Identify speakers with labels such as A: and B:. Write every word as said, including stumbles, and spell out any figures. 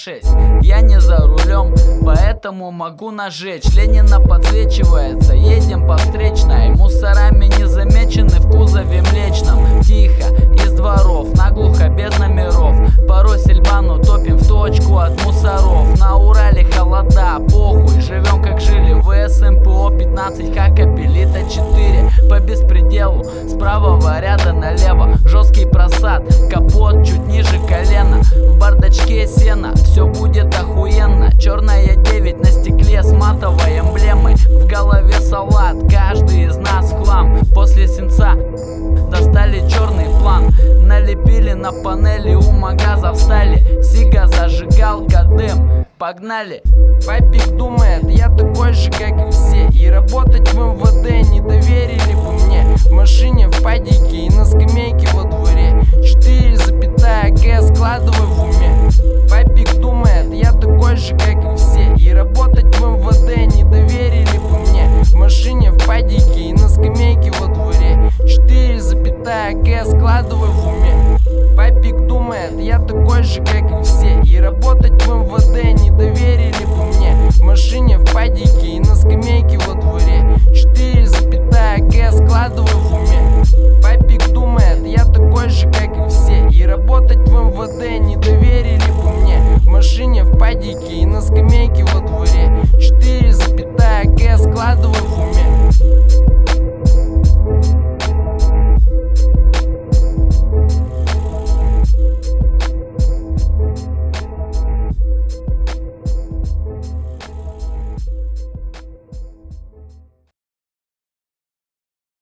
A: шесть. Я не за рулем, поэтому могу нажечь. Ленина подсвечивается, едем по встречной. Мусорами не замечены в кузове млечном. Тихо, из дворов, наглухо, без номеров. Порой сельбану топим в точку от мусоров. На Урале холода, похуй, живем как жили. ВС МПО пятнадцать, как Апеллита четыре. По беспределу, с правого ряда налево. Жесткий просад, капот чуть ниже колена. В бардачке сено, все будет охуенно. Черная девять на стекле с матовой эмблемой. В голове салат, каждый из нас в хлам. После сенца достали черный план. Налепили на панели, у магаза встали. Сига, зажигалка, дым, погнали.
B: Папик думает, я такой же, как и все. И работать в МВД не доверили бы мне. В машине, в падике и на скамейке во дворе. Четыре запятая К складывай в уме. Папик думает, я такой же, как и все. И работать в МВД не доверили бы мне. В машине, в падике и на скамейке во дворе. Четыре запятая К складывай в уме. Папик думает, я такой же, как и все. И работать в МВД не доверили бы мне. В машине, в падике и на скамейке во дворе. Четыре запятая К складывай в уме. Папик думает, я такой же, как и все. И работать в МВД не доверили бы мне. В машине, в падике и на скамейке во дворе. Четыре запятая К складывай